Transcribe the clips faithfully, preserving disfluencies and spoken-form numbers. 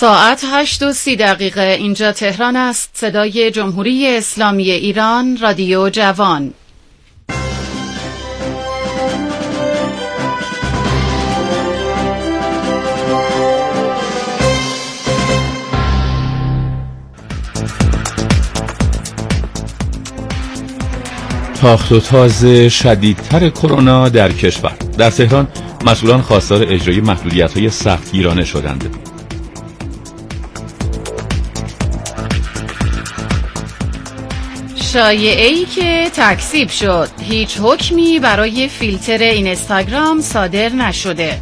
ساعت هشت و سی دقیقه اینجا تهران است. صدای جمهوری اسلامی ایران، رادیو جوان. تاخت و تاز شدیدتر کرونا در کشور. در تهران مسئولان خواستار اجرای محدودیت‌های سختگیرانه شدند. شایعه‌ای که تکذیب شد، هیچ حکمی برای فیلتر اینستاگرام صادر نشده.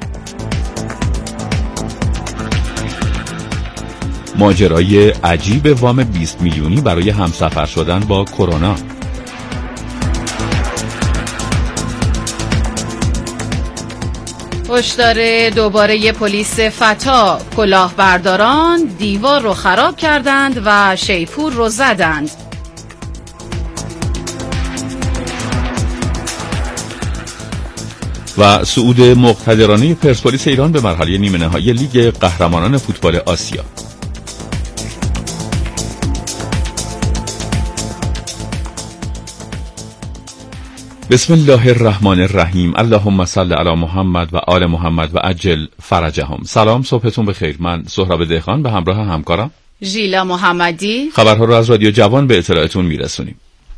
ماجرای عجیب وام بیست میلیونی برای همسفر شدن با کرونا. هشدار دوباره پلیس فتا، کلاهبرداران دیوار رو خراب کردند و شیپور رو زدند. و صعود مقتدرانه پرسپولیس ایران به مرحله نیمه نهایی لیگ قهرمانان فوتبال آسیا. بسم الله الرحمن الرحیم. اللهم صل علی محمد و آل محمد و عجل فرجهم. سلام، صبحتون بخیر. من سهراب دهقان به همراه همکارم ژیلا محمدی خبرها رو از رادیو جوان به اطلاعتون میرسونیم.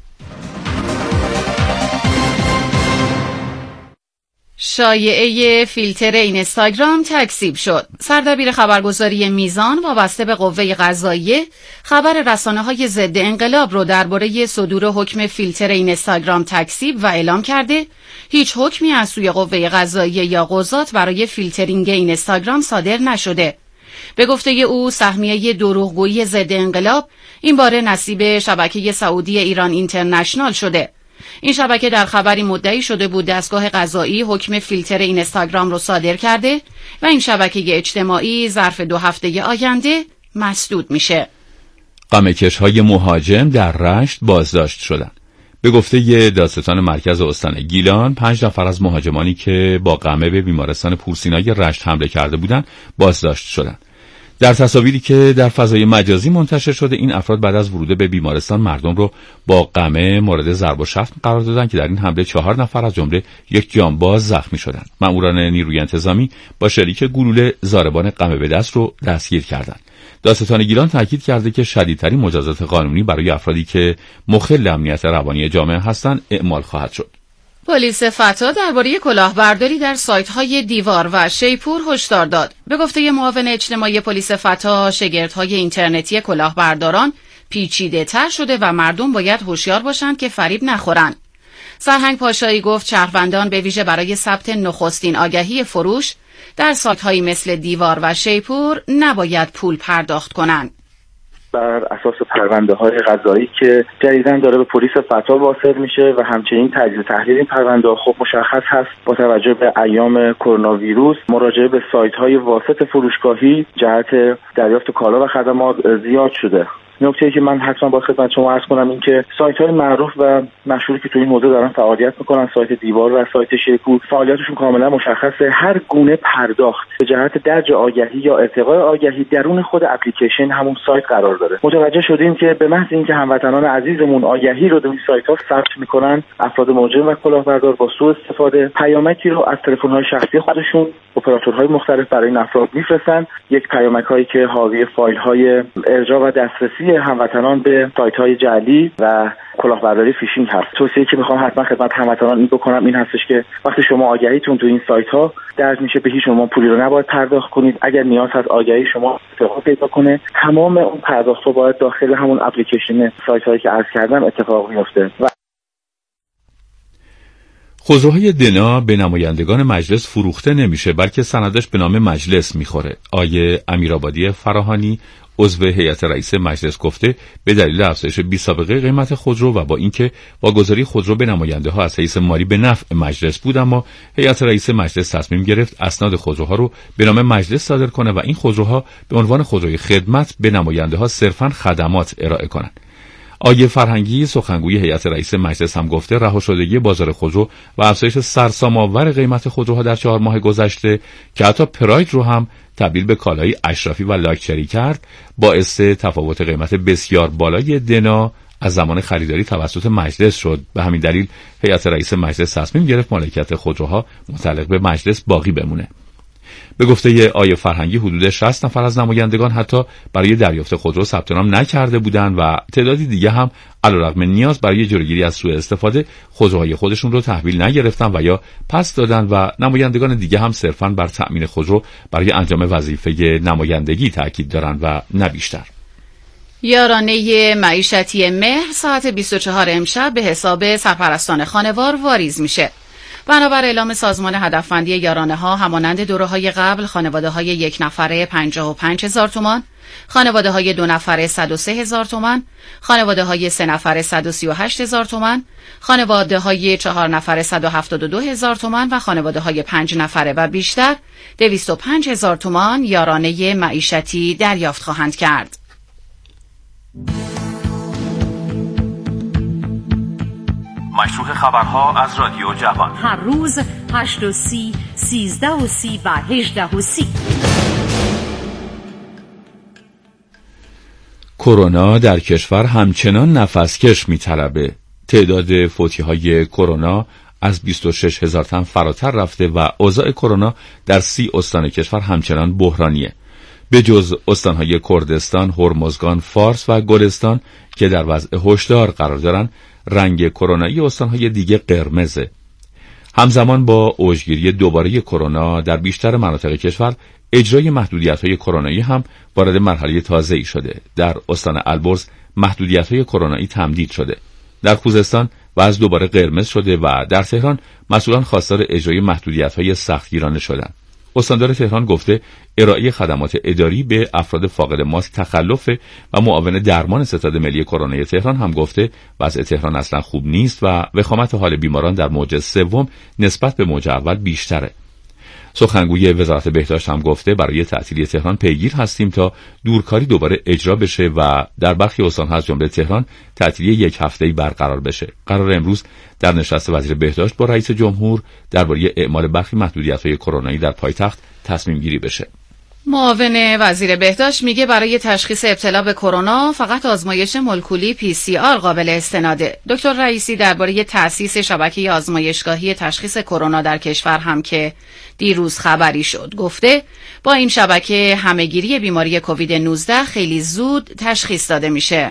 شایعه فیلتر اینستاگرام تکذیب شد. سردبیر خبرگزاری میزان وابسته به قوه قضاییه خبر رسانه‌های ضد انقلاب رو درباره صدور حکم فیلتر اینستاگرام تکذیب و اعلام کرده هیچ حکمی از سوی قوه قضاییه یا قضات برای فیلترینگ اینستاگرام صادر نشده. به گفته او، سهمیه دروغگویی ضد انقلاب این باره نصیب شبکه سعودی ایران اینترنشنال شده. این شبکه در خبری مدعی شده بود دستگاه قضایی حکم فیلتر اینستاگرام رو صادر کرده و این شبکه اجتماعی ظرف دو هفته آینده مسدود میشه. قمه‌کش‌های مهاجم در رشت بازداشت شدند. به گفته دادستان مرکز استان گیلان، پنج نفر از مهاجمانی که با قمه به بیمارستان پورسینای رشت حمله کرده بودند بازداشت شدند. در تصاویری که در فضای مجازی منتشر شده، این افراد بعد از ورود به بیمارستان مردم رو با قمه مورد ضرب و شتم قرار دادند که در این حمله چهار نفر از جمله یک جانباز زخمی شدند. مأموران نیروی انتظامی با شلیک گلوله ضاربان قمه به دست رو دستگیر کردند. دادستان گیلان تاکید کرده که شدیدترین مجازات قانونی برای افرادی که مخل امنیت روانی جامعه هستند اعمال خواهد شد. پلیس فتا درباره کلاهبرداری در سایت‌های دیوار و شیپور هشدار داد. به گفته معاون اجتماعی پلیس فتا، شگردهای اینترنتی کلاهبرداران پیچیده‌تر شده و مردم باید هوشیار باشند که فریب نخورند. سرهنگ پاشایی گفت شهروندان به ویژه برای ثبت نخستین آگهی فروش در سایت‌هایی مثل دیوار و شیپور نباید پول پرداخت کنند. بر اساس پرونده‌های قضایی که جدیداً داره به پلیس فتا واصل میشه و همچنین تجزیه تحلیل این پرونده خب مشخص هست با توجه به ایام کرونا ویروس مراجعه به سایت‌های واسط فروشگاهی جهت دریافت کالا و خدمات زیاد شده. نکته‌ای که من حتما با خدمت شما عرض کنم این که سایت‌های معروف و مشهوری که تو این حوزه دارن فعالیت میکنن، سایت دیوار و سایت شیپور، فعالیتشون کاملا مشخصه. هر گونه پرداخت به جهت درج آگهی یا ارتقاء آگهی درون خود اپلیکیشن همون سایت قرار داره. متوجه شدیم که به محض اینکه هموطنان عزیزمون آگهی رو در این سایت‌ها ثبت میکنن، افراد مهاجم و کلاهبردار با سوء استفاده پیامکی رو از تلفن‌های شخصی خودشون اپراتورهای مختلف برای این افراد میفرستن. یک پیامک‌هایی که حاوی فایل‌های ارجاع و دسترسی هموطنان به سایت‌های جعلی و کلاهبرداری فیشینگ هست. توصیه‌ای که می‌خوام حتما خدمت هموطنان این بکنم این هستش که وقتی شما آگهیتون تو این سایت‌ها درج میشه به هیچ عنوان پولی رو نباید پرداخت کنید. اگر نیاز هست آگهی شما اتفاق پیدا کنه، تمام اون پرداخت‌ها باید داخل همون اپلیکیشن سایت‌هایی که عرض کردم اتفاق بیفته. و خودروهای دنا به نمایندگان مجلس فروخته نمیشه، بلکه سندش به نام مجلس میخوره. آیه امیرآبادی فراهانی عضو هیئت رئیس مجلس گفته به دلیل افزایش بی سابقه قیمت خودرو و با اینکه واگذاری خودرو به نماینده ها از حیث مالی به نفع مجلس بود، اما هیئت رئیس مجلس تصمیم گرفت اسناد خودروها رو به نام مجلس صادر کنه و این خودروها به عنوان خودروی خدمت به نماینده ها صرفاً خدمات ارائه کنند. آیه فرهنگی سخنگوی هیئت رئیس مجلس هم گفته رها شدگی بازار خودرو و افزایش سرسام‌آور قیمت خودروها در چهار ماه گذشته که حتی پراید رو هم تبدیل به کالای اشرافی و لاکچری کرد، باعث تفاوت قیمت بسیار بالای دنا از زمان خریداری توسط مجلس شد. به همین دلیل هیئت رئیس مجلس تصمیم گرفت مالکیت خودروها متعلق به مجلس باقی بمونه. به گفته آیه فرهنگی حدود شصت نفر از نمایندگان حتی برای دریافت خودرو ثبت نام نکرده بودند و تعدادی دیگه هم علیرغم نیاز برای جلوگیری از سوء استفاده خودروهای خودشون رو تحویل نگرفتن و یا پس دادن و نمایندگان دیگه هم صرفاً بر تأمین خودرو برای انجام وظیفه نمایندگی تاکید دارن و نه بیشتر. یارانه معیشتی مهر ساعت بیست و چهار امشب به حساب سرپرستان خانوار واریز میشه. بنابر اعلام سازمان هدفمندی یارانه ها همانند دوره‌های قبل خانواده های یک نفره پنجاه و پنج هزار تومان، خانواده های دو نفره صد و سه هزار تومان، خانواده های سه نفره صد و سی و هشت هزار تومان، خانواده های چهار نفره صد و هفتاد و دو هزار تومان و خانواده های پنج نفره و بیشتر دویست و پنج هزار تومان یارانه معیشتی دریافت خواهند کرد. مشروع خبرها از رادیو جوان، هر روز هشت و سی، سیزده و سی و هجده و سی. کرونا در کشور همچنان نفسکش می‌طلبه. تعداد فوتی‌های کرونا از بیست و شش هزار تن فراتر رفته و اوضاع کرونا در سی استان کشور همچنان بحرانیه. به جز استان‌های کردستان، هرمزگان، فارس و گلستان که در وضع هشدار قرار دارن، رنگ کرونایی استان‌های دیگه قرمزه. همزمان با اوجگیری دوباره کرونا در بیشتر مناطق کشور، اجرای محدودیت‌های کرونایی هم وارد مرحله تازه‌ای شده. در استان البرز محدودیت‌های کرونایی تمدید شده. در خوزستان وضع دوباره قرمز شده و در تهران مسئولان خواستار اجرای محدودیت‌های سختگیرانه شدند. استاندار تهران گفته ارائه خدمات اداری به افراد فاقد ماسک تخلفه و معاون درمان ستاد ملی کرونا تهران هم گفته وضع تهران اصلا خوب نیست و وخامت حال بیماران در موج سوم نسبت به موج اول بیشتره. سخنگوی وزارت بهداشت هم گفته برای تعطیلی تهران پیگیر هستیم تا دورکاری دوباره اجرا بشه و در برخی استان‌ها از جمله تهران تعطیلی یک هفته‌ای برقرار بشه. قرار امروز در نشست وزیر بهداشت با رئیس جمهور درباره اعمال برخی محدودیت‌های کرونایی در پایتخت تصمیم گیری بشه. معاون وزیر بهداشت میگه برای تشخیص ابتلا به کرونا فقط آزمایش مولکولی پی سی آر قابل استناده. دکتر رئیسی درباره تأسیس شبکه آزمایشگاهی تشخیص کرونا در کشور هم که دیروز خبری شد گفته با این شبکه همهگیری بیماری کووید نوزده خیلی زود تشخیص داده میشه.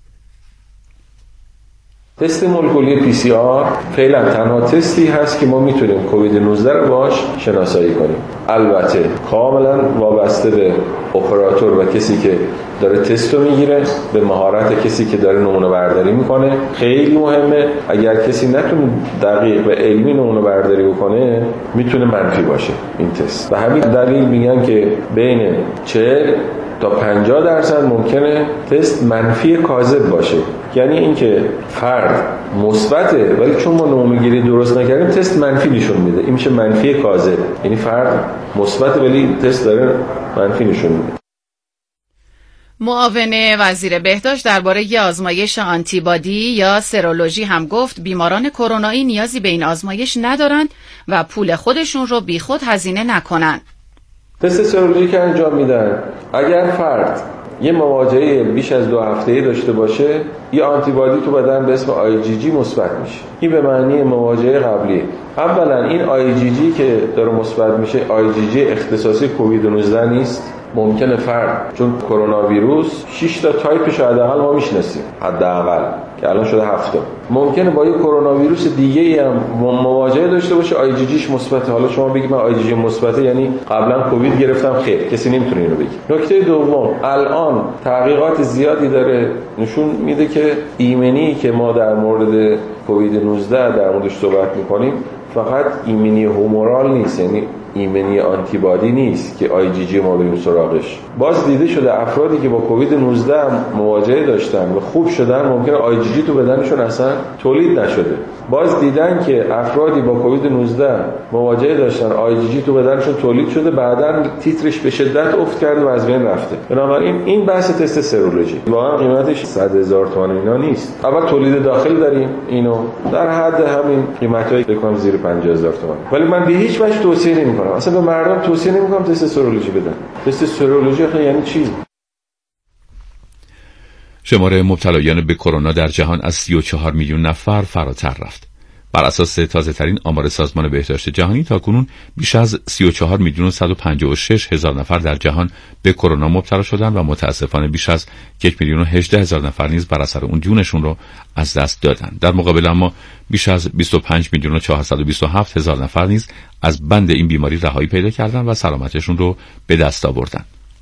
تست مولکولی پی سی آر فعلا تنها تستی هست که ما میتونیم کووید نوزده رو باش شناسایی کنیم. البته کاملا وابسته به اپراتور و کسی که داره تست رو میگیره، به مهارت کسی که داره نمونه برداری میکنه. خیلی مهمه اگر کسی نتونه دقیق و علمی نمونه برداری بکنه میتونه منفی باشه این تست. و همین دلیل میگن که بین چهل تا پنجاه درصد ممکنه تست منفی کاذب باشه. یعنی اینکه فرد مثبته ولی چون ما نمونه‌گیری درست نکردیم تست منفی نشون میده. این میشه منفی کاذب. یعنی فرد مثبته ولی تست داره منفی نشون میده. معاون وزیر بهداشت درباره آزمایش آنتیبادی یا سرولوژی هم گفت بیماران کرونایی نیازی به این آزمایش ندارند و پول خودشون رو بیخود هزینه نکنن. تست سرولوژی که انجام میدن اگر فرد یه مواجهه بیش از دو هفته‌ای داشته باشه یه آنتیبادی تو بدن به اسم آی جی جی مثبت میشه. این به معنی مواجهه قبلی. اولا این آی جی جی که داره مثبت میشه آی جی جی اختصاصی کووید نوزده نیست. ممکنه فرد چون کرونا ویروس شش تا تایپش حداقل ما میشناسیم حداقل که الان شده هفت تا، ممکنه با یه کرونا ویروس دیگه ای هم مواجهه داشته باشه آی جی جیش مثبته. حالا شما بگید من آی جی جی مثبته یعنی قبلا کووید گرفتم، خیر کسی نمیتونه اینو بگه. نکته دوم الان تحقیقات زیادی داره نشون میده که ایمنی که ما در مورد کووید نوزده در موردش صحبت میکنیم فقط ایمنی هومورال نیست، یعنی ایمنی آنتیبادی نیست که آی جی جی ما بریم سراغش. باز دیده شده افرادی که با کووید نوزده مواجهه داشتن و خوب شدن ممکنه آی جی جی تو بدنشون اصلا تولید نشده. باز دیدن که افرادی با کووید نوزده مواجهه داشتن آی جی جی تو بدنشون تولید شده بعداً تیترش به شدت افت کرده و از بین رفته. بنابراین این بحث تست سرولوژی واقعا قیمتش صد هزار تومان اینا نیست. اول تولید داخلی داریم اینو در حد همین قیمتایی بکنم زیر پنجاه هزار تومان، ولی من به هیچ وجه توصیه نمی‌کنم نمیکنم. اصلا به مردم توصیه نمیکنم تست سرولوژی بدن. تست سرولوژی آخه یعنی چی؟ شمار مبتلایان به کرونا در جهان از سی و چهار میلیون نفر فراتر رفت. بر اساس تازه‌ترین آمار سازمان بهداشت جهانی تاکنون بیش از سی و چهار میلیون و صد و پنجاه و شش هزار نفر در جهان به کرونا مبتلا شدند و متاسفانه بیش از یک میلیون و هجده هزار نفر نیز بر اثر اون جونشون رو از دست دادند. در مقابل اما بیش از بیست و پنج میلیون و چهارصد و بیست و هفت هزار نفر نیز از بند این بیماری رهایی پیدا کردند و سلامتشون رو به دست آوردند.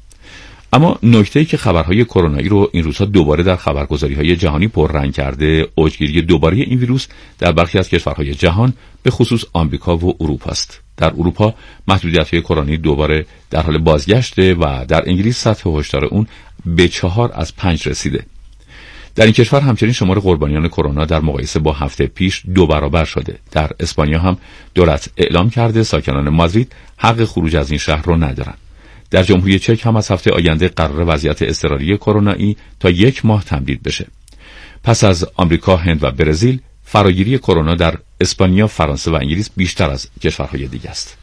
اما نکته‌ای که خبرهای کرونایی رو این روزها دوباره در خبرگزاری‌های جهانی پررنگ کرده، اوجگیری دوباره این ویروس در برخی از کشورهای جهان به خصوص آمریکا و اروپا است. در اروپا محدودیت‌های کرونایی دوباره در حال بازگشته و در انگلیس سطح هشدار اون به چهار از پنج رسیده. در این کشور همچنین شمار قربانیان کرونا در مقایسه با هفته پیش دو برابر شده. در اسپانیا هم دولت اعلام کرده ساکنان مادرید حق خروج از این شهر رو ندارند. در جمهوری چک هم از هفته آینده قرار وضعیت اضطراری کرونایی تا یک ماه تمدید بشه. پس از آمریکا، هند و برزیل، فراگیری کرونا در اسپانیا، فرانسه و انگلیس بیشتر از کشورهای دیگه است.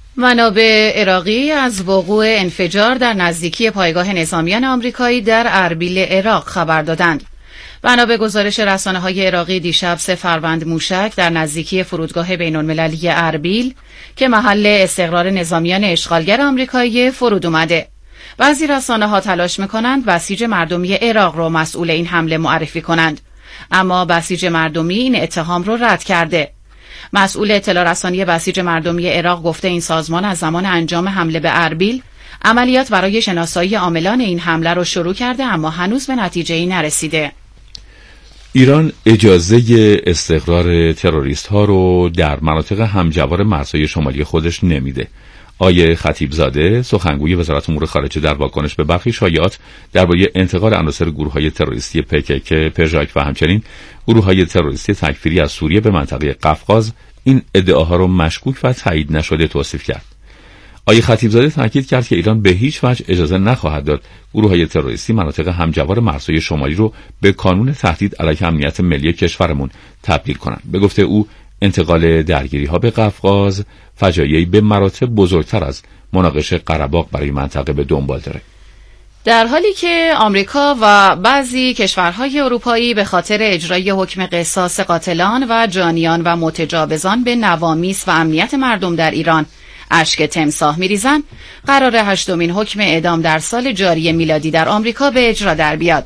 منابع عراقی از وقوع انفجار در نزدیکی پایگاه نظامیان آمریکایی در اربیل عراق خبر دادند. بنا به گزارش رسانه‌های عراقی دیشب سه فروند موشک در نزدیکی فرودگاه بین‌المللی اربیل که محل استقرار نظامیان اشغالگر آمریکایی فرود اومده. بعضی رسانه‌ها تلاش می‌کنند بسیج مردمی عراق رو مسئول این حمله معرفی کنند، اما بسیج مردمی این اتهام رو رد کرده. مسئول اطلاع رسانی بسیج مردمی عراق گفته این سازمان از زمان انجام حمله به اربیل عملیات برای شناسایی عاملان این حمله رو شروع کرده، اما هنوز به نتیجه‌ای نرسیده. ایران اجازه استقرار تروریست ها رو در مناطق همجوار مرزهای شمالی خودش نمیده. آیه خطیبزاده سخنگوی وزارت امور خارجه در واکنش به برخی شایعات درباره انتقال عناصر گروه‌های تروریستی پکک، پژاک و همچنین گروه‌های تروریستی تکفیری از سوریه به منطقه قفقاز این ادعاها رو مشکوک و تایید نشده توصیف کرد. آیه خطیبزاده تاکید کرد که ایران به هیچ وجه اجازه نخواهد داد گروه‌های تروریستی مناطق همجوار مرزهای شمالی رو به کانون تهدید علیه امنیت ملی کشورمون تبدیل کنند. به گفته او انتقال درگیری‌ها به قفقاز فجایعی به مراتب بزرگتر از مناقشه قره‌باغ برای منطقه به دنبال داره. در حالی که آمریکا و بعضی کشورهای اروپایی به خاطر اجرای حکم قصاص قاتلان و جانیان و متجاوزان به نوامیس و امنیت مردم در ایران اشک تمساح می‌ریزند، قرار هشتمین حکم اعدام در سال جاری میلادی در آمریکا به اجرا در بیاد.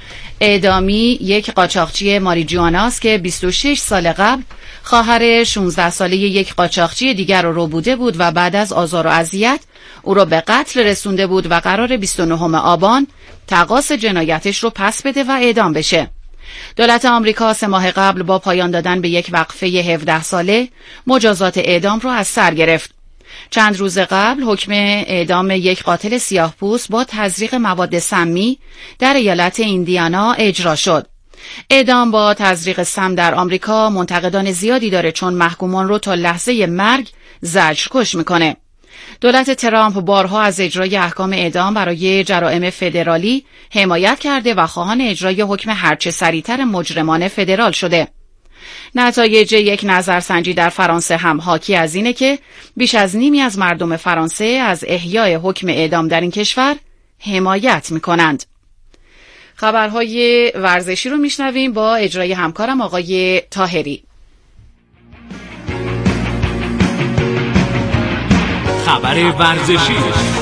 اعدامی یک قاچاقچی ماریجواناست که بیست و شش سال قبل خواهر شانزده ساله یک قاچاقچی دیگر رو بوده بود و بعد از آزار و اذیت او را به قتل رسونده بود و قرار بیست و نهم آبان تقاص جنایتش رو پس بده و اعدام بشه. دولت آمریکا سه ماه قبل با پایان دادن به یک وقفه هفده ساله مجازات اعدام رو از سر گرفت. چند روز قبل حکم اعدام یک قاتل سیاه‌پوست با تزریق مواد سمی در ایالت ایندیانا اجرا شد. اعدام با تزریق سم در آمریکا منتقدان زیادی داره، چون محکومان رو تا لحظه مرگ زجرکش میکنه. دولت ترامپ بارها از اجرای احکام اعدام برای جرائم فدرالی حمایت کرده و خواهان اجرای حکم هرچه سریعتر مجرمان فدرال شده. نتایج یک نظرسنجی در فرانسه هم حاکی از اینه که بیش از نیمی از مردم فرانسه از احیای حکم اعدام در این کشور حمایت میکنند. خبرهای ورزشی رو میشنویم با اجرای همکارم آقای طاهری. خبر ورزشی.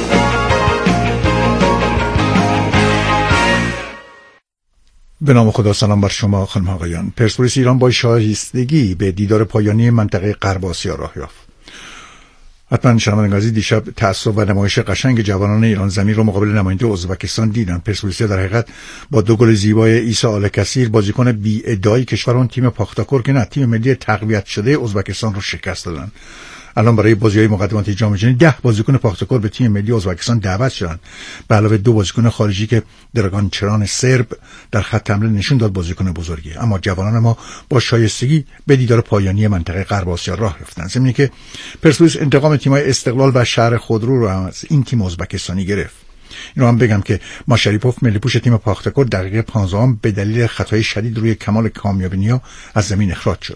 به نام خدا، سلام بر شما خانم آقایان. پرسپولیس ایران با شایستگی به دیدار پایانی منطقه غرب آسیا راه یافت. حتما شنوندگان عزیز دیشب تعصب و نمایش قشنگ جوانان ایران زمین رو مقابل نماینده ازبکستان دیدن. پرسپولیس در حقیقت با دو گل زیبای عیسی آل‌کثیر بازیکن بی ادعای کشور اون تیم پاختاکور که نه تیم ملی تقویت شده ازبکستان رو شکست دادن. الان برای بازی‌های مقدماتی جام جهانی ده بازیکن پاختاکور به تیم ملی ازبکستان دعوت شدن، به علاوه دو بازیکن خارجی که دراگان چران سرب در خط حمله نشون داد بازیکن بزرگی. اما جوانان ما با شایستگی به دیدار پایانی منطقه غرب آسیا راه یافتند. زمینی که پرسپولیس انتقام تیم‌های استقلال و شهر خودرو رو از این تیم ازبکستانی گرفت. اینو هم بگم که ماشریپوف ملی پوش تیم پاختاکور دقیقه پانزده به دلیل خطای شدید روی کمال کامیابینیا از زمین اخراج شد.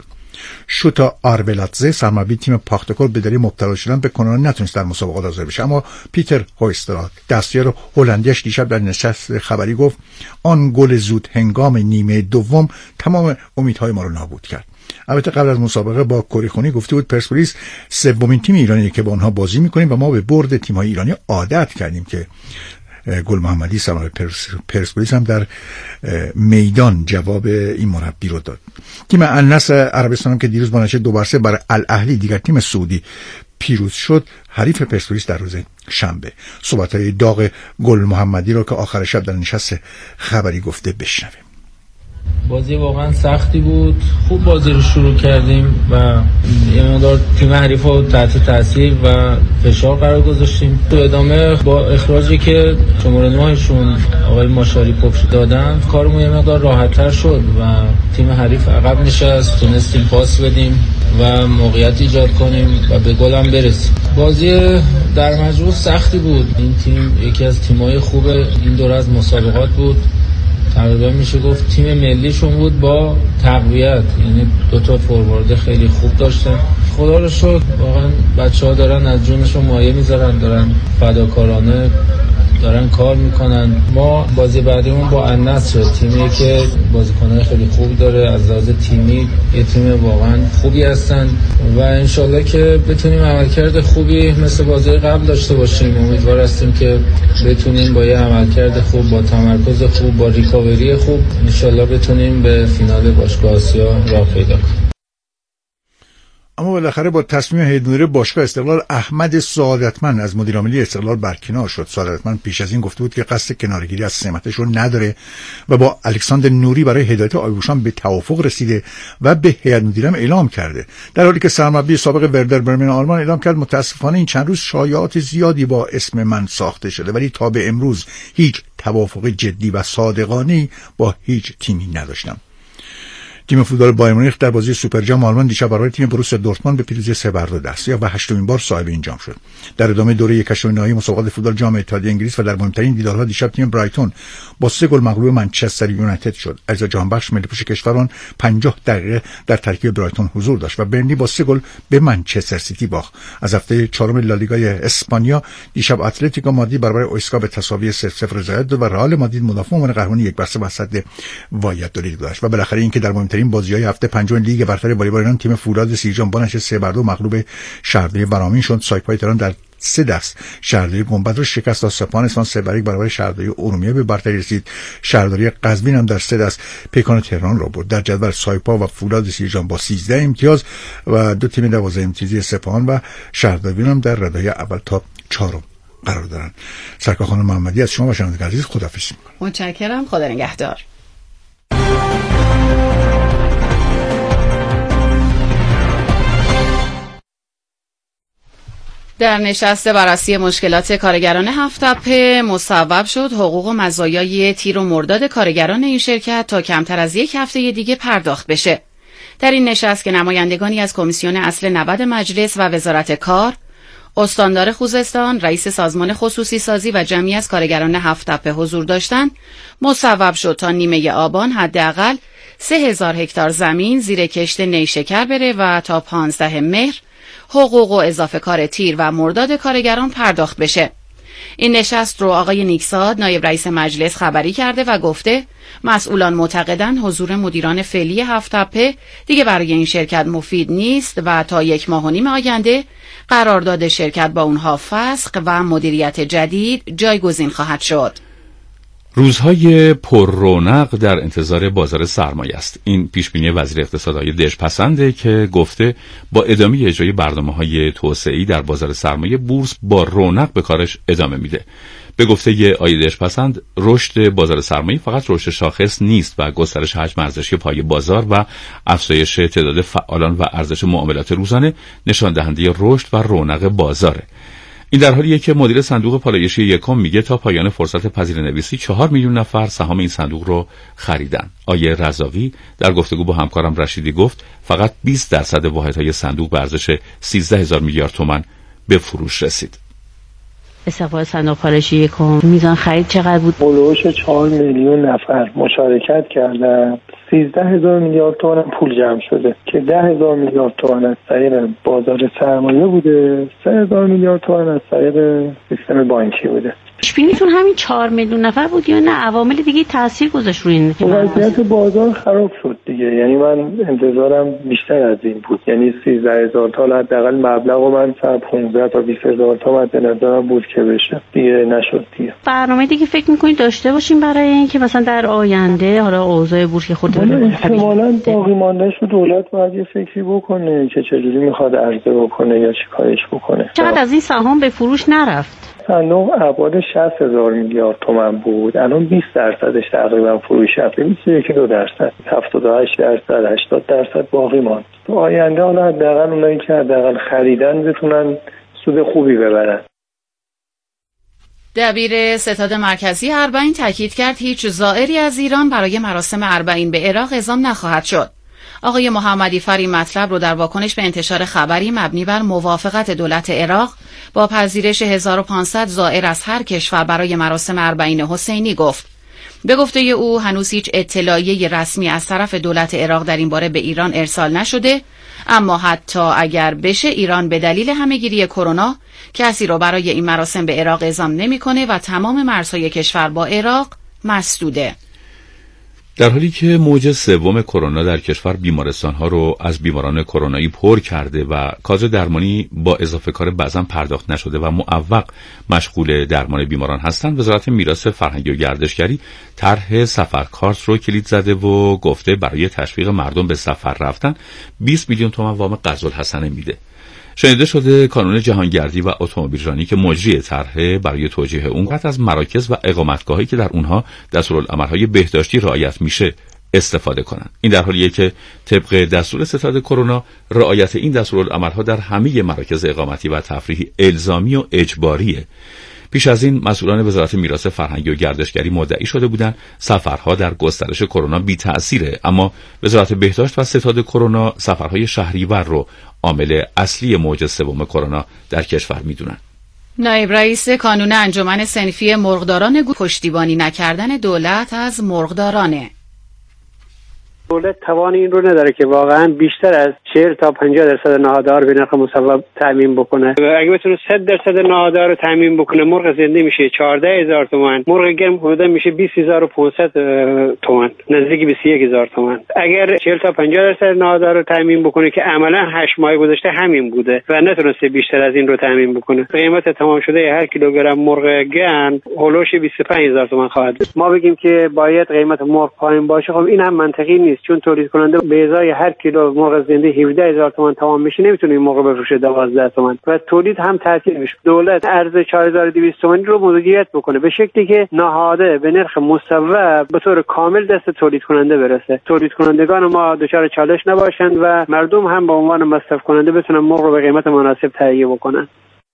شوتا آربلاتزه سرمربی تیم پاختکور به دلیل مبتلا شدن به کرونا نتونست در مسابقات حاضر بشه، اما پیتر هویستراک دستیار هلندیش دیشب در نشست خبری گفت آن گل زود هنگام نیمه دوم تمام امیدهای ما رو نابود کرد. البته قبل از مسابقه با کره خونی گفته بود پرسپولیس سومین تیم ایرانیه که با اونها بازی میکنیم و ما به برد تیم‌های ایرانی عادت کردیم که گل محمدی سرمربی پرسپولیس هم در میدان جواب این مربی رو داد. تیم النصر عربستان هم که دیروز با نتیجه دو بر سه بر الاهلی دیگر تیم سعودی پیروز شد حریف پرسپولیس در روز شنبه. صحبت‌های داغ گل محمدی رو که آخر شب در نشست خبری گفته بشنویم. بازی واقعا سختی بود. خوب بازی رو شروع کردیم و یه مقدار تیم حریف رو تحت تاثیر و فشار قرار گذاشتیم. تو ادامه با اخراجی که شماره نهشون آقای ماشاریپوف دادن کارمون یه مقدار راحت‌تر شد و تیم حریف عقب نشست، تونستیم پاس بدیم و موقعیت ایجاد کنیم و به گل هم برسیم. بازی در مجموع سختی بود. این تیم یکی از تیم‌های خوب این دوره از مسابقات بود. تقریبا میشه گفت تیم ملیشون بود با تقویت، یعنی دو تا فوروارد خیلی خوب داشتن. خدا رو شکر واقعا بچه‌ها دارن از جونشون مایه میذارن، دارن فداکارانه دارن کار میکنن. ما بازی بعدیمون با النصر، تیمی که بازیکن‌های خیلی خوب داره، از لحاظ تیمی یه تیم واقعا خوبی هستن و انشالله که بتونیم عملکرد خوبی مثل بازی قبل داشته باشیم. امیدوار هستیم که بتونیم با یه عملکرد خوب، با تمرکز خوب، با ریکاوری خوب انشالله بتونیم به فینال باشگاه آسیا راه پیدا کنیم. اما بالاخره با تصمیم هیئت مدیره باشگاه استقلال احمد سعادتمند از مدیر عاملی استقلال برکنار شد. سعادتمند پیش از این گفته بود که قصد کنارگیری از سمتش رو نداره و با الکساندر نوری برای هدایت آیوشان به توافق رسیده و به هیئت مدیره هم اعلام کرده، در حالی که سرمربی سابق وردر برمن آلمان اعلام کرد متاسفانه این چند روز شایعات زیادی با اسم من ساخته شده ولی تا به امروز هیچ توافق جدی و صادقانه‌ای با هیچ تیمی نداشتم. تیم فوتبال بایر مونیخ در بازی سوپر جام آلمان دیشب برای تیم بروسیا دورتموند به پیروزی سه بر دو دست یافت و هشتمین بار صاحب این جام شد. در ادامه دوره یک هشتم نهایی مسابقات فوتبال جام اتحادیه انگلیس و در مهمترین دیدارها دیشب تیم برایتون با سه گل مغلوب منچستر یونایتد شد. علیرضا جهانبخش ملی‌پوش کشوران پنجاه دقیقه در ترکیب برایتون حضور داشت و برنلی با سه گل به منچستر سیتی باخت. از هفته چهارم لالیگای اسپانیا دیشب اتلتیکو مادرید برابر اویسکا به تساوی صفر صفر رضایت داد و رئال مادرید مدافع عنوان قهرمان یک بر صفر بر صد وایادولید گذاشت. و بالاخره اینکه در مهمترین بازی‌های هفته پنجم لیگ برتر والیبال ایران تیم فولاد سیرجان با نتیجه سه بر دو مغلوب شهرداری برامین شد. سایپای تهران در سه دست شهرداری گنبد رو شکست داد. سپاهان اصفهان سه بر یک برابر شهرداری ارومیه به برتری رسید. شهرداری قزوین هم در سه دست پیکان تهران را برد. در جدول سایپا و فولاد سیرجان با سیزده امتیاز و دو تیم دوازده امتیازی سپاهان و شهرداری هم در ردای اول تا چهارم قرار دارند. سرکار خانم محمدی از شما و شنوندگان عزیز خداحافظی می‌کنم. متشکرم. خدا نگهدار. در نشست بررسی مشکلات کارگران هفت‌تپه مصوب شد حقوق و مزایای تیر و مرداد کارگران این شرکت تا کمتر از یک هفته دیگه پرداخت بشه. در این نشست که نمایندگانی از کمیسیون اصل نود مجلس و وزارت کار، استاندار خوزستان، رئیس سازمان خصوصی سازی و جمعی از کارگران هفت‌تپه حضور داشتند، مصوب شد تا نیمه آبان حداقل سه هزار هکتار زمین زیر کشت نیشکر بره و تا پانزده مهر حقوق و اضافه کار تیر و مرداد کارگران پرداخت بشه. این نشست رو آقای نیکزاد نایب رئیس مجلس خبری کرده و گفته مسئولان معتقدند حضور مدیران فعلی هفت‌تپه دیگه برای این شرکت مفید نیست و تا یک ماه و نیم آینده قرارداد شرکت با اونها فسخ و مدیریت جدید جایگزین خواهد شد. روزهای پر رونق در انتظار بازار سرمایه است. این پیشبینی وزیر اقتصاد آقای دژپسنده که گفته با ادامه اجرای برنامه‌های توسعه‌ای در بازار سرمایه بورس با رونق به کارش ادامه میده. به گفته آقای دژپسند رشد بازار سرمایه فقط رشد شاخص نیست و گسترش حجم ارزشی پای بازار و افزایش تعداد فعالان و ارزش معاملات روزانه نشان دهنده رشد و رونق بازاره. این در حالیه که مدیر صندوق پالایشی یکم میگه تا پایان فرصت پذیرنویسی چهار میلیون نفر سهام این صندوق رو خریدن. آیه رضاقی در گفتگو با همکارم رشیدی گفت فقط بیست درصد واحدهای صندوق به ارزش سیزده هزار میلیارد تومان به فروش رسید. استقبال صندوق خارجی یکم. میزان خرید چقدر بود؟ هولوش چهار میلیون نفر مشارکت کردن. سیزده هزار میلیارد تومان پول جمع شده که ده هزار میلیارد تومان از طریق بازار سرمایه بوده، سه هزار میلیارد تومان از طریق سیستم بانکی بوده. پیش‌بینیتون همین چهار میلیون نفر بود یا نه عوامل دیگه تاثیر گذاشت روی این؟ وضعیت بازار خراب شد دیگه، یعنی من انتظارم بیشتر از این بود، یعنی سیزده هزار تا حداقل مبلغ من تا پانزده تا بیست هزار تا مد نظرم بود که بشه، دیگه نشد دیگه. برنامه دیگه فکر می‌کنید داشته باشیم برای اینکه مثلا در آینده حالا اوضاع بورس خود احتمالاً باقی ماندهش رو دولت باید یه فکری بکنه که چجوری میخواد عرضه بکنه یا چیکارش بکنه. چقدر از این سهام به فروش نرفت؟ صندوق ابعاد شصت هزار میلیارد تومان بود، الان بیست درصدش تقریبا فروش رفته، بیست و یک و دو درصد، هفتاد و هشت درصد، هشتاد درصد باقی ماند. تو آینده حالا حداقل اونایی که حداقل خریدن بتونن سود خوبی ببرن. دبیر ستاد مرکزی اربعین تاکید کرد هیچ زائری از ایران برای مراسم اربعین به عراق اعزام نخواهد شد. آقای محمدی فر این مطلب رو در واکنش به انتشار خبری مبنی بر موافقت دولت عراق با پذیرش هزار و پانصد زائر از هر کشور برای مراسم اربعین حسینی گفت. به گفته او هنوز هیچ اطلاعیه رسمی از طرف دولت عراق در این باره به ایران ارسال نشده، اما حتی اگر بشه ایران به دلیل همهگیری کرونا کسی رو برای این مراسم به عراق اعزام نمی‌کنه و تمام مرزهای کشور با عراق مسدوده. در حالی که موج سوم کرونا در کشور بیمارستان‌ها رو از بیماران کرونایی پر کرده و کادر درمانی با اضافه کار بعضا پرداخت نشده و معوق مشغول درمان بیماران هستند، وزارت میراث فرهنگی و گردشگری طرح سفرکارت رو کلید زده و گفته برای تشویق مردم به سفر رفتن بیست میلیون تومان وام قرض‌الحسنه میده. شنیده شده کانون جهانگردی و اتومبیلرانی که مجری طرح برای توجیه اون قطع از مراکز و اقامتگاهی که در اونها دستورالعمل‌های بهداشتی رعایت میشه استفاده کنند. این در حالیه که طبق دستور ستاد کرونا رعایت این دستورالعمل‌ها در همه مراکز اقامتی و تفریحی الزامی و اجباریه. پیش از این مسئولان وزارت میراث فرهنگی و گردشگری مدعی شده بودند سفرها در گسترش کرونا بی تأثیره، اما وزارت بهداشت و ستاد کرونا سفرهای شهریور رو عامل اصلی موج سوم کرونا در کشور میدونن. نایب رئیس کانون انجمن صنفی مرغداران گفت پشتیبانی نکردن دولت از مرغدارانه. دولت توان این رو نداره که واقعا بیشتر از چهل تا پنجاه درصد ناهاردار به نرخ مصوب تامین بکنه. اگه بتونه صد درصد ناهاردار رو تامین بکنه، مرغ زنده میشه چهارده هزار تومان، مرغ گرم حدودا میشه بیست هزار و پانصد تومان، نزدیک بیست و یک هزار تومان. اگر چهل تا پنجاه درصد ناهاردار رو تامین بکنه که عملا هشت ماه گذشته همین بوده و نتونسته بیشتر از این رو تامین بکنه، قیمت تمام شده هر کیلوگرم مرغ گرم هولوش بیست و پنج هزار تومان خواهد بود. ما بگیم که باید قیمت مرغ پایین باشه، خب این هم منطقی نیست، چون تولید کننده به ازای هر کیلو مرغ زنده هفده هزار تومان تمام میشه، نمیتونه این مرغ بفروشه دوازده تومان و تولید هم تعطیل میشه. دولت ارز چهار هزار و دویست تومانی رو مدیریت بکنه به شکلی که نهاده به نرخ مصوب به طور کامل دست تولید کننده برسه، تولید کنندگان ما دچار چالش نباشند و مردم هم به عنوان مصرف کننده بتونن مرغ رو به قیمت مناسب تهیه بکنن.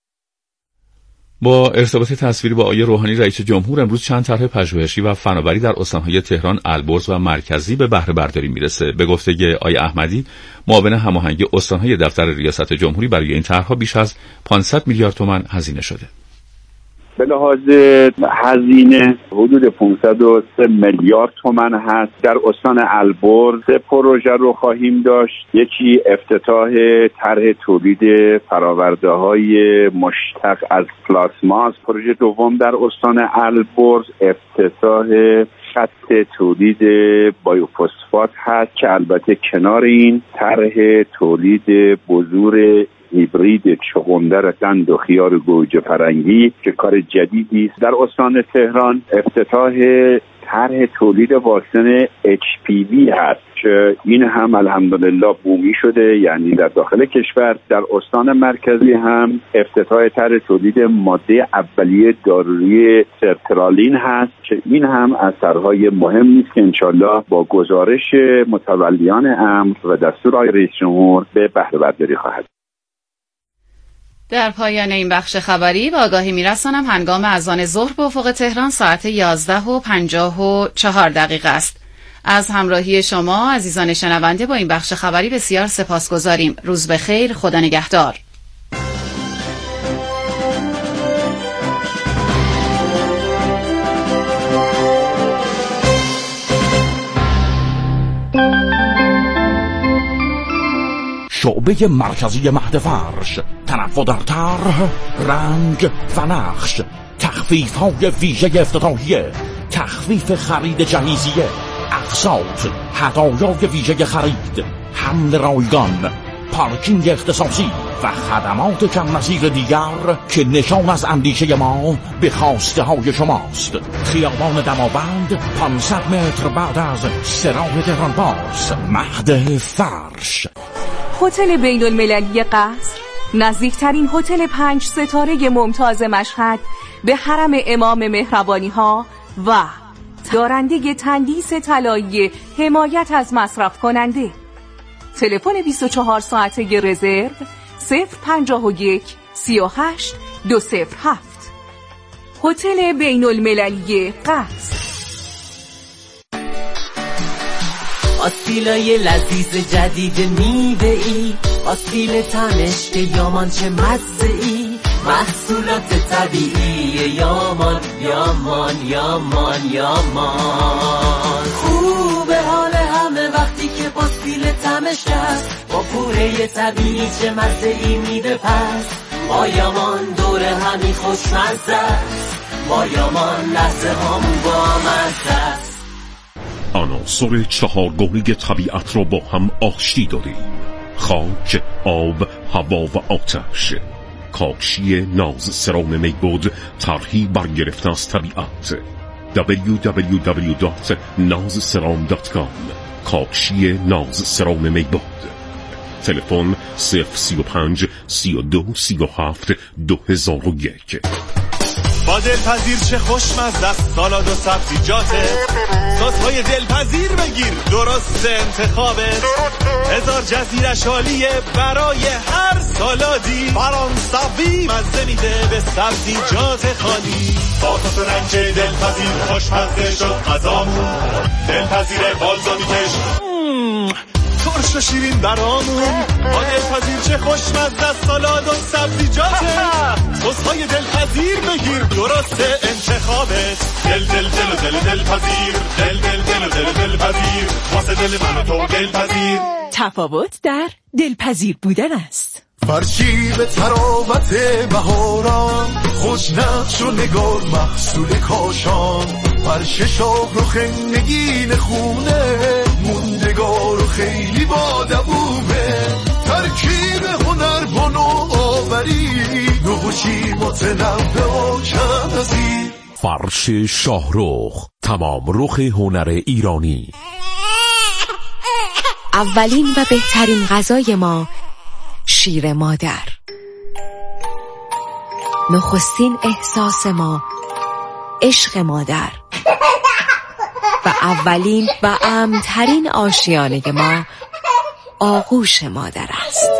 با ارتباط تصویری با آقای روحانی رئیس جمهور امروز چند طرح پژوهشی و فناوری در استان‌های تهران، البرز و مرکزی به بهره برداری میرسه. به گفته آقای احمدی معاون هماهنگی استان‌های دفتر ریاست جمهوری برای این طرح‌ها بیش از پانصد میلیارد تومان هزینه شده. به لحاظ هزینه حدود پانصد و سه میلیارد تومان هست. در استان البرز سه پروژه رو خواهیم داشت. یکی افتتاح طرح تولید فرآورده‌های مشتق از پلاسما. پروژه دوم در استان البرز افتتاح خط تولید بایوفسفات هست که البته کنار این طرح تولید بذور هیبرید چغندر قند و خیار گوجه فرنگی که کار جدیدی است. در استان تهران افتتاح طرح تولید واکسن اچ پی وی هست که این هم الحمدلله بومی شده، یعنی در داخل کشور. در استان مرکزی هم افتتاح طرح تولید ماده اولیه دارویی سرترالین هست که این هم از طرح‌های مهمی است که انشالله با گزارش متولیان امر و دستور آقای رئیس جمهور به بهره برداری خواهد. در پایان این بخش خبری به آگاهی میرسانم هنگام اذان ظهر به افق تهران ساعت یازده و پنجاه و چهار دقیقه است. از همراهی شما عزیزان شنونده با این بخش خبری بسیار سپاسگزاریم. روز بخیر، خدا نگهدار. شعبه مرکزی مهد فرش، تنوع در طرح، رنگ و نقش، تخفیف های ویژه افتتاحیه، تخفیف خرید جهیزیه، اقساط، هدایای ویژه خرید، حمل رایگان، پارکینگ اختصاصی و خدمات کم نظیر دیگر که نشان از اندیشه ما به خواسته های شماست. خیابان دماوند، پانصد متر بعد از سراح تهران باز، مهد فرش. هتل بین المللی قصر، نزدیکترین هتل پنج ستاره ممتاز مشهد به حرم امام مهربانی ها و دارنده تندیس طلایی حمایت از مصرف کننده. تلفن بیست و چهار ساعته رزرو صفر پنجاه و یک سی و هشت دو صفر هفت. هتل بین المللی قصر. آسیلای لذیذ جدید میوه‌ای، آسیل تنش یامان چه مزه‌ای، محصولات طبیعی یامان یامان یامان یامان. خوبه حال همه وقتی که پاستیل تمش هست، با پوره طبیعی چه مزه‌ای میده پس. با یامان دور همی خوشمزه است، با یامان لحظه هامون با مزه است. عناصر چهارگانه طبیعت را با هم آشتی دادیم: خاک، آب، هوا و آتش. کاشی ناز سرام میبود، طرحی برگرفته از طبیعت. دبلیو دبلیو دبلیو دات ناز سرام دات کام. کاشی ناز سرام میبود. تلفن صفر سی و پنج سی و دو سی و هفت دو هزار و یک. با دلپذیر چه خوشمزه است، سالاد و سبزیجاته، سس‌های دلپذیر بگیر درست انتخابت. هزار جزیره شالیه برای هر سالادی، فرانسوی مزه میده به سبزیجات خالی. با سس رنج دلپذیر خوشمزه شد غذامون، دلپذیر بالزامیکش ترش و شیرین برامون. با دلپذیر چه خوشمزه است، سالاد و سبزیجاته، سس‌های دلپذیر بگیر درست انتخابت. دل دل دل و دل دلپذیر، دل دل دل و دل دلپذیر، واسه دل من و تو دلپذیر. تفاوت در دلپذیر بودن است. فرشی به تراوت بهاران، خوش نقش و نگار محصول کاشان. فرش شاه رو خنگین خونه، موندگار و خیلی بادبومه. ترکیب هنر با نوآوری، نوشی متنوع و چندازی. فرش شاهرخ، تمام رخ هنر ایرانی. اولین و بهترین غذای ما شیر مادر. نخستین احساس ما عشق مادر و اولین و امن‌ترین آشیانه ما آغوش مادر است.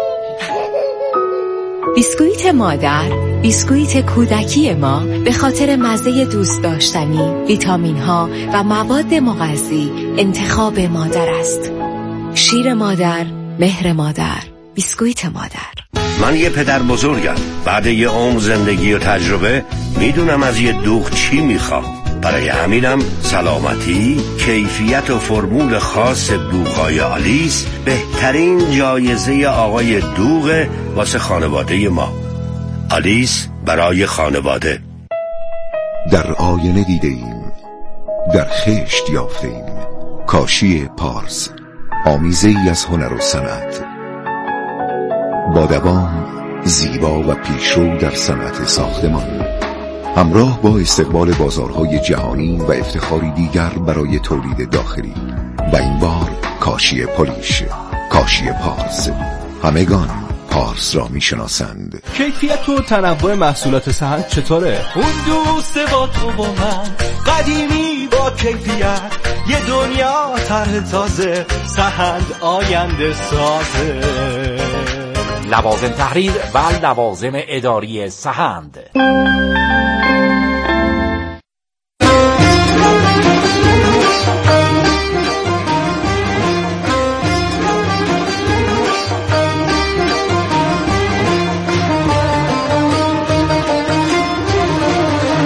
بیسکویت مادر، بیسکویت کودکی ما به خاطر مزه دوست داشتنی، ویتامین ها و مواد مغذی انتخاب مادر است. شیر مادر، مهر مادر، بیسکویت مادر. من یه پدر بزرگم، بعد یه عمر زندگی و تجربه میدونم از یه دوغ چی میخوام. برای همینم سلامتی، کیفیت و فرمول خاص دوغ‌های آلیس بهترین جایزه آقای دوغ واسه خانواده ما. آلیس برای خانواده. در آینه دیده ایم، در خشت یافته ایم. کاشی پارس، آمیزه ای از هنر و صنعت. با دوام زیبا و پیشرو در صنعت ساختمان، همراه با استقبال بازارهای جهانی و افتخاری دیگر برای تولید داخلی. و این بار کاشی پولیش، کاشی پارس. همگان پارس را میشناسند. کیفیت و تنوع محصولات سهند چطوره؟ اون دوست با تو با من، قدیمی با کیفیت، یه دنیا طرح تازه، سهند آینده سازه. لوازم تحریر و لوازم اداری سهند.